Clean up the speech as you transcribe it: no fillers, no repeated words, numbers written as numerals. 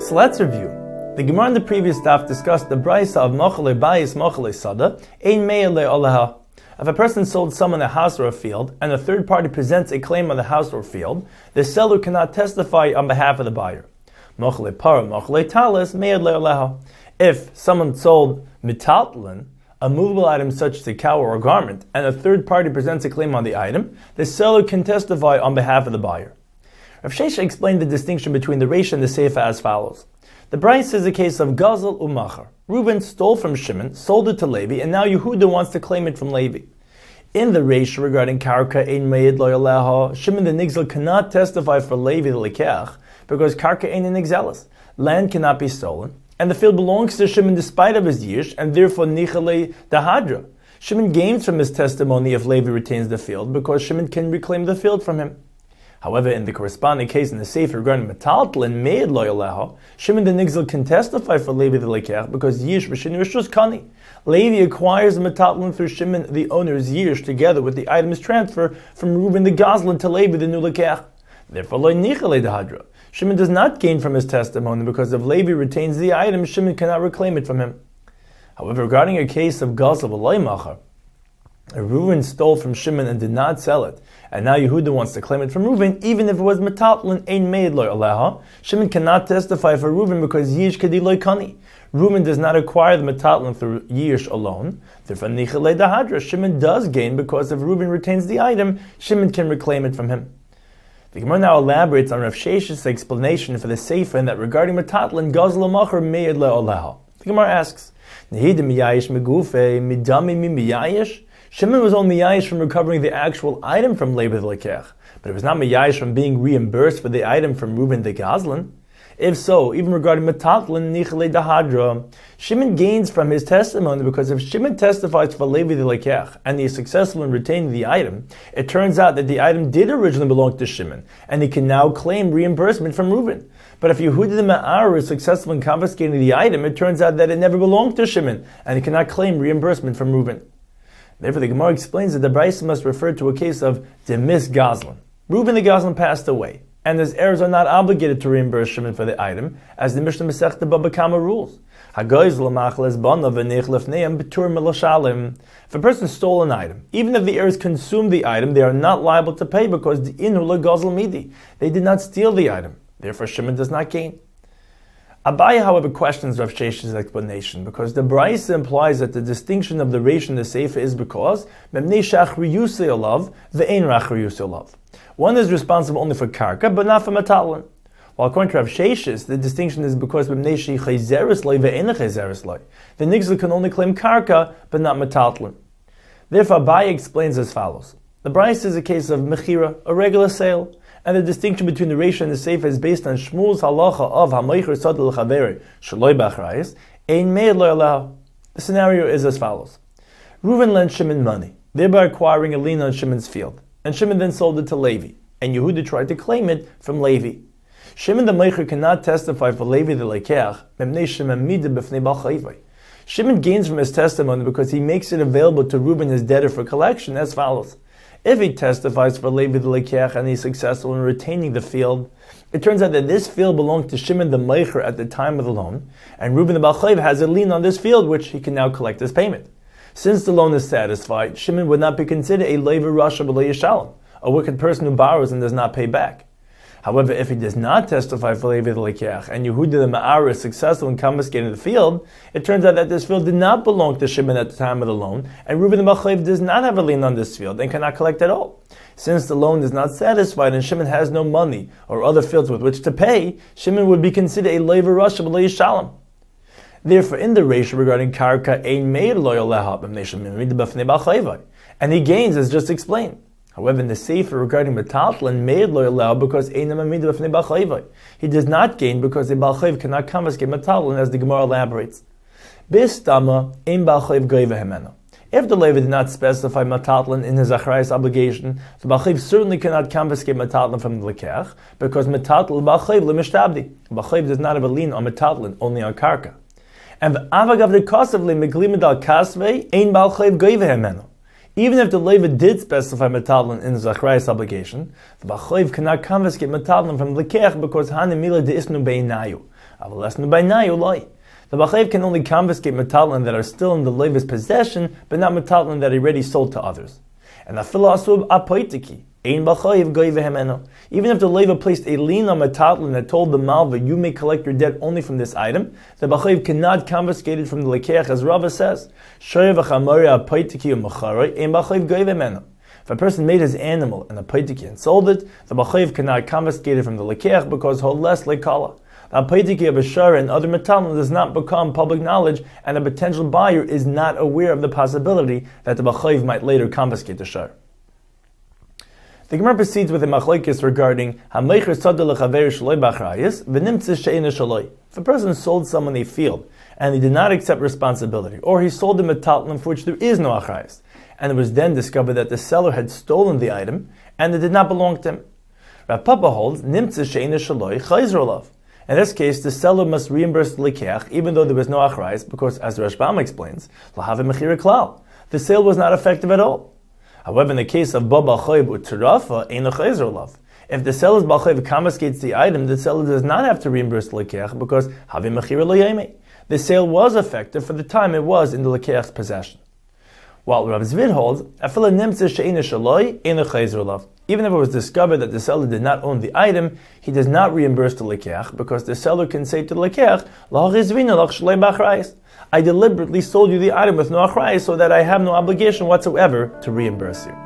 So let's review. The Gemara in the previous daf discussed the brisa of Mochalei Bayis Mochalei Sada, Ein Me'eh Le'olaha. If a person sold someone a house or a field, and a third party presents a claim on the house or field, the seller cannot testify on behalf of the buyer. Mochalei Para, Mochalei Talis, Me'eh Le'olaha. If someone sold mitaltlin, a movable item such as a cow or a garment, and a third party presents a claim on the item, the seller can testify on behalf of the buyer. Rav Shesha explained the distinction between the Reisha and the Seifa as follows. The Brisa is a case of Gazel Umachar. Reuben stole from Shimon, sold it to Levi, and now Yehuda wants to claim it from Levi. In the Reisha regarding Karka Ein Me'ed Lo Yaleha, Shimon the Nigzel cannot testify for Levi the Lekeach because Karka Ein Nigzelis. Land cannot be stolen, and the field belongs to Shimon despite of his yish, and therefore Nichalei Dahadra. Shimon gains from his testimony if Levi retains the field because Shimon can reclaim the field from him. However, in the corresponding case in the Sefer regarding Metaltlin, Me'ed Lo Yaleha, Shimon the Nigzel can testify for Levi the Lekeach because Yish B'Shinu Rishus Kani. Levi acquires the Metaltlin through Shimon the owner's Yish together with the item's transfer from Reuben the Gazlan to Levi the new Lekeach. Therefore, Lo Nichalei Dahadra. Shimon does not gain from his testimony because if Levi retains the item, Shimon cannot reclaim it from him. However, regarding a case of Gazel V'Lo Machar, Reuben stole from Shimon and did not sell it, and now Yehuda wants to claim it from Reuben, even if it was metaltlin ein me'ed lo aleha, Shimon cannot testify for Reuben because yish kadi lo kani. Reuben does not acquire the metaltlin through yish alone. Therefore, nichalei dahadra, Shimon does gain because if Reuben retains the item, Shimon can reclaim it from him. The Gemara now elaborates on Rav Shesha's explanation for the Sefer in that regarding metaltlin gazlo machar me'ed lo aleha. The Gemara asks, Nehidim miyayish megufe midami mi miyayish. Shimon was only miyayish from recovering the actual item from Levi the Lekech, but it was not miyayish from being reimbursed for the item from Reuben the Gazlan. If so, even regarding Metaltlin Nichalei Dahadra, Shimon gains from his testimony because if Shimon testifies for Levi the Lekech and he is successful in retaining the item, it turns out that the item did originally belong to Shimon, and he can now claim reimbursement from Reuben. But if Yehuda the Ma'ar is successful in confiscating the item, it turns out that it never belonged to Shimon, and he cannot claim reimbursement from Reuben. Therefore, the Gemara explains that the Brisa must refer to a case of demis Gazlan. Reuben the Gazlan passed away, and his heirs are not obligated to reimburse Shimon for the item, as the Mishnah Masechta Baba Kama rules. If a person stole an item, even if the heirs consumed the item, they are not liable to pay because the inu la gazal midi. They did not steal the item. Therefore, Shimon does not gain. Abaye, however, questions Rav Shesha's explanation because the Brisa implies that the distinction of the Reish and the Sefer is because memnei shachri yusei olav ve'ein rachri yusei olav. One is responsible only for karka, but not for metaltlin. While according to Rav Shesha's, the distinction is because memnei she chayzeres loy ve'ein chayzeres loy. The nigzel can only claim karka, but not metaltlin. Therefore, Abaye explains as follows: the Brisa is a case of mechira, a regular sale. And the distinction between the Reisha and the Sefer is based on Shmuel's halacha of HaMeicher Sod L'Chaveri Shaloi B'Achrayis Ein Me'ed Lo Yaleha. The scenario is as follows: Reuven lent Shimon money, thereby acquiring a lien on Shimon's field, and Shimon then sold it to Levi, and Yehuda tried to claim it from Levi. Shimon the Meicher cannot testify for Levi the Lekeach Memnei Shimon Mida B'Fnei Bal Chayvai. Shimon gains from his testimony because he makes it available to Reuben his debtor for collection as follows. If he testifies for Levi the Lekeach and he's successful in retaining the field, it turns out that this field belonged to Shimon the Meicher at the time of the loan, and Reuben the Bal Chayv has a lien on this field which he can now collect as payment. Since the loan is satisfied, Shimon would not be considered a Levi Rasha B'Lo Yishalom, a wicked person who borrows and does not pay back. However, if he does not testify for Levi the Lekeach and Yehuda the Ma'ar is successful in confiscating the field, it turns out that this field did not belong to Shimon at the time of the loan, and Reuben the Bal Chayv does not have a lien on this field and cannot collect at all. Since the loan is not satisfied and Shimon has no money or other fields with which to pay, Shimon would be considered a Levi Rasha B'Lo Yishalom. Therefore, in the Reisha regarding Karka Ein Me'ed Lo Yaleha B'Fnei Shimon Mida B'Fnei Bal Chayvai, and he gains as just explained. However, in the Sefer regarding Metaltlin, Me'ed Lo Yaleha because Einam Amida B'Fnei Bal Chayvai, he does not gain because the Bal Chayv cannot confiscate Metaltlin, as the Gemara elaborates. Bistama Ein Bal Chayv Goyva Hemena. If the Levi did not specify Metaltlin in his Achrayas obligation, the Bal Chayv certainly cannot confiscate Metaltlin from the Lekech because Metaltlin Bal Chayv L'Mishtabdi. Bal Chayv does not have a lien on Metaltlin, only on Karka. And Avagav the Kosav L'Meglimid Al Kasvei Ein Bal Chayv Goyva Hemena. Even if the Levi did specify metaltlin in his achrayas obligation, the Bal Chayv cannot confiscate metaltlin from the Lekech because Hanimila de Isnu Beinayu. The Bachayv can only confiscate metalin that are still in the leiva's possession, but not metalin that he already sold to others. And afilu asub apoitiki. Even if the leiva placed a lien on metalin that told the malva, you may collect your debt only from this item, the Bachayv cannot confiscate it from the lekeach, as Rava says. If a person made his animal an apoitiki and sold it, the Bachayv cannot confiscate it from the lekeach because holes lekala. The apoitiki of a shara and other metalin does not become public knowledge, and a potential buyer is not aware of the possibility that the Bachayv might later confiscate the shara. The Gemara proceeds with a machlokes regarding hamecher sadeh lechaver shaloi b'achrayis v'nimtzeh she'ena shaloi. If a person sold someone a field and he did not accept responsibility, or he sold a metalin for which there is no achrayis, and it was then discovered that the seller had stolen the item and it did not belong to him, Rav Papa holds nimtzeh she'ena shaloi chayzer olav. In this case, the seller must reimburse the lekeach even though there was no achrayis, because, as the Rashbam explains, lahavim mechira klal, the sale was not effective at all. However, in the case of Baba Chayv Utirafa, Ein Chayzer Olav, if the seller's Bachayv confiscates the item, the seller does not have to reimburse the lekeach because Havim Mechira Lo Yemei. The sale was effective for the time it was in the lekeach's possession. While Rav Zvid holds, Afila Nimtzeh She'ena Shaloi, Ein Chayzer Olav. Even if it was discovered that the seller did not own the item, he does not reimburse the lekeach because the seller can say to the lekeach, L'hachizvina lach shlei b'achrayis. I deliberately sold you the item with no achrayis so that I have no obligation whatsoever to reimburse you.